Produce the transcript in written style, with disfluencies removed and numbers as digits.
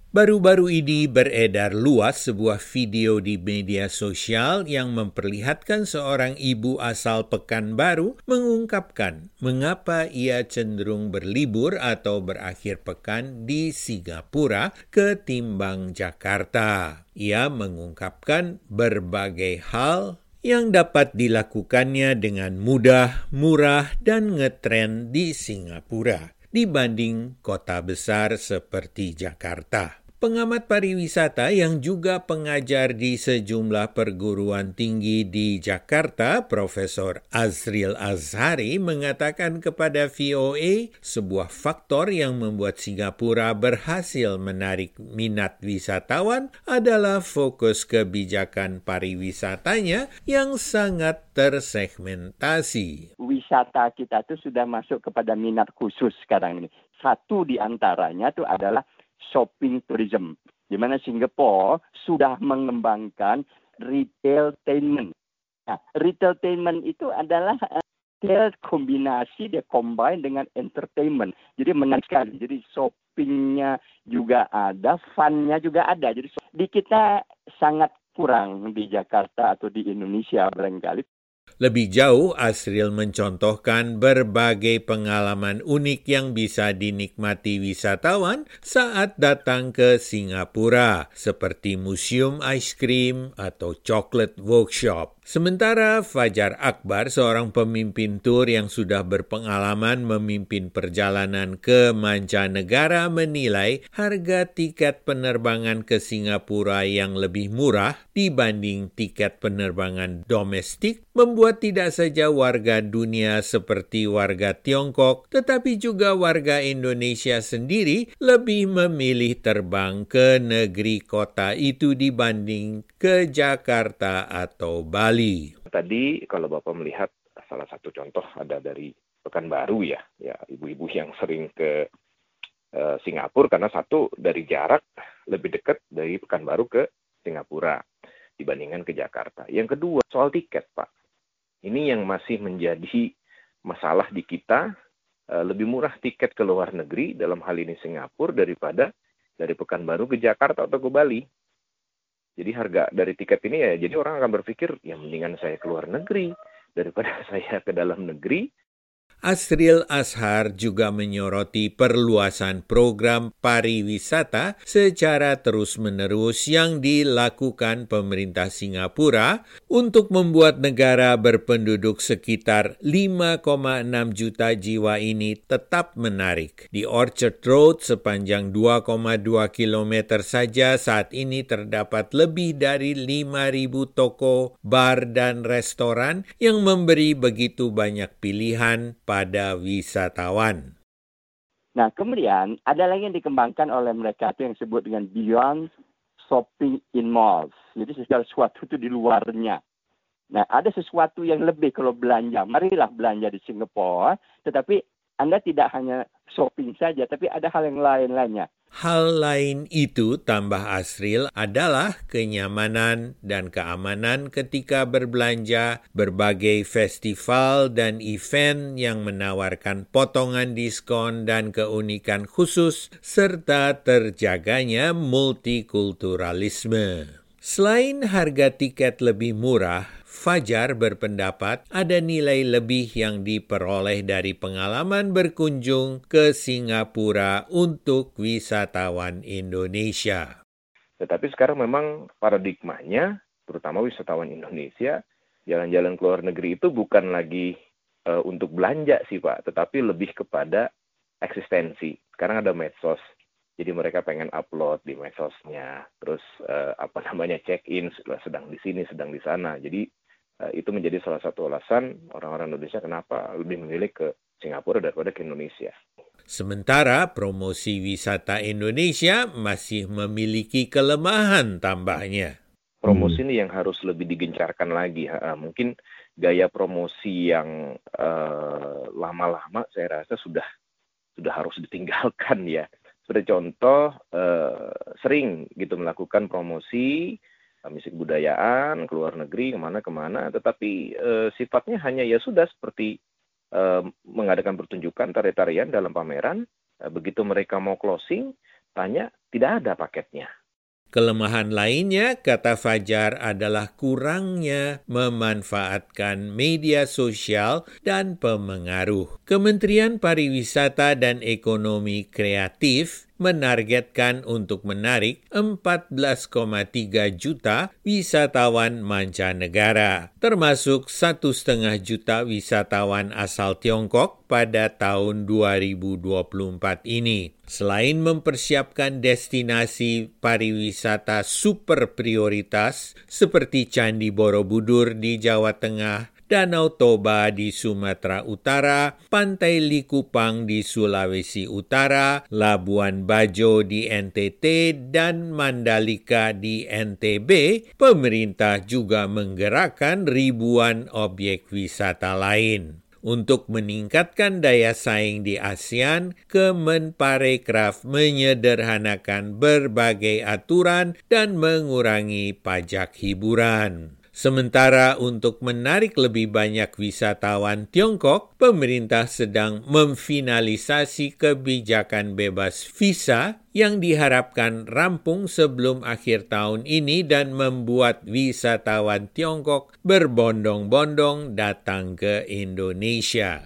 Baru-baru ini beredar luas sebuah video di media sosial yang memperlihatkan seorang ibu asal Pekanbaru mengungkapkan mengapa ia cenderung berlibur atau berakhir pekan di Singapura ketimbang Jakarta. Ia mengungkapkan berbagai hal yang dapat dilakukannya dengan mudah, murah, dan ngetren di Singapura dibanding kota besar seperti Jakarta. Pengamat pariwisata yang juga pengajar di sejumlah perguruan tinggi di Jakarta, Profesor Azril Azhari, mengatakan kepada VOA sebuah faktor yang membuat Singapura berhasil menarik minat wisatawan adalah fokus kebijakan pariwisatanya yang sangat tersegmentasi. Wisata kita tuh sudah masuk kepada minat khusus sekarang ini. Satu di antaranya tuh adalah shopping tourism, di mana Singapura sudah mengembangkan retailtainment. Nah, retailtainment itu adalah retail kombinasi, dia combine dengan entertainment. Jadi menarik sekali. Jadi shoppingnya juga ada, fun-nya juga ada. Jadi di kita sangat kurang di Jakarta atau di Indonesia barangkali. Lebih jauh, Azril mencontohkan berbagai pengalaman unik yang bisa dinikmati wisatawan saat datang ke Singapura, seperti museum ice cream atau chocolate workshop. Sementara Fajar Akbar, seorang pemimpin tur yang sudah berpengalaman memimpin perjalanan ke mancanegara, menilai harga tiket penerbangan ke Singapura yang lebih murah dibanding tiket penerbangan domestik membuat tidak saja warga dunia seperti warga Tiongkok, tetapi juga warga Indonesia sendiri lebih memilih terbang ke negeri kota itu dibanding ke Jakarta atau Bali. Tadi kalau Bapak melihat salah satu contoh ada dari Pekanbaru ya ibu-ibu yang sering ke Singapura karena satu dari jarak lebih dekat dari Pekanbaru ke Singapura dibandingkan ke Jakarta. Yang kedua soal tiket, Pak. Ini yang masih menjadi masalah di kita, lebih murah tiket ke luar negeri dalam hal ini Singapura daripada dari Pekanbaru ke Jakarta atau ke Bali. Jadi harga dari tiket ini ya, jadi orang akan berpikir, ya mendingan saya ke luar negeri daripada saya ke dalam negeri. Azril Azhar juga menyoroti perluasan program pariwisata secara terus-menerus yang dilakukan pemerintah Singapura untuk membuat negara berpenduduk sekitar 5,6 juta jiwa ini tetap menarik. Di Orchard Road sepanjang 2,2 km saja saat ini terdapat lebih dari 5.000 toko, bar, dan restoran yang memberi begitu banyak pilihan pada wisatawan. Nah, kemudian ada lagi yang dikembangkan oleh mereka itu yang disebut dengan beyond shopping in malls. Jadi segala sesuatu itu di luarnya. Nah, ada sesuatu yang lebih kalau belanja. Marilah belanja di Singapura, tetapi Anda tidak hanya shopping saja, tapi ada hal yang lain-lainnya. Hal lain itu, tambah Azril, adalah kenyamanan dan keamanan ketika berbelanja, berbagai festival dan event yang menawarkan potongan diskon dan keunikan khusus, serta terjaganya multikulturalisme. Selain harga tiket lebih murah, Fajar berpendapat ada nilai lebih yang diperoleh dari pengalaman berkunjung ke Singapura untuk wisatawan Indonesia. Tetapi sekarang memang paradigmanya, terutama wisatawan Indonesia, jalan-jalan ke luar negeri itu bukan lagi untuk belanja sih Pak, tetapi lebih kepada eksistensi. Sekarang ada medsos. Jadi mereka pengen upload di medsosnya, terus check-in, sedang di sini, sedang di sana. Jadi itu menjadi salah satu alasan orang-orang Indonesia kenapa lebih memilih ke Singapura daripada ke Indonesia. Sementara promosi wisata Indonesia masih memiliki kelemahan tambahnya. Promosi ini yang harus lebih digencarkan lagi. Mungkin gaya promosi yang lama-lama saya rasa sudah harus ditinggalkan ya. Seperti contoh, sering gitu melakukan promosi misi kebudayaan ke luar negeri kemana-kemana, tetapi sifatnya hanya ya sudah seperti mengadakan pertunjukan tari-tarian dalam pameran. Begitu mereka mau closing, tanya tidak ada paketnya. Kelemahan lainnya, kata Fajar, adalah kurangnya memanfaatkan media sosial dan pemengaruh. Kementerian Pariwisata dan Ekonomi Kreatif menargetkan untuk menarik 14,3 juta wisatawan mancanegara, termasuk 1,5 juta wisatawan asal Tiongkok pada tahun 2024 ini. Selain mempersiapkan destinasi pariwisata super prioritas seperti Candi Borobudur di Jawa Tengah, Danau Toba di Sumatera Utara, Pantai Likupang di Sulawesi Utara, Labuan Bajo di NTT, dan Mandalika di NTB, pemerintah juga menggerakkan ribuan objek wisata lain. Untuk meningkatkan daya saing di ASEAN, Kemenparekraf menyederhanakan berbagai aturan dan mengurangi pajak hiburan. Sementara untuk menarik lebih banyak wisatawan Tiongkok, pemerintah sedang memfinalisasi kebijakan bebas visa yang diharapkan rampung sebelum akhir tahun ini dan membuat wisatawan Tiongkok berbondong-bondong datang ke Indonesia.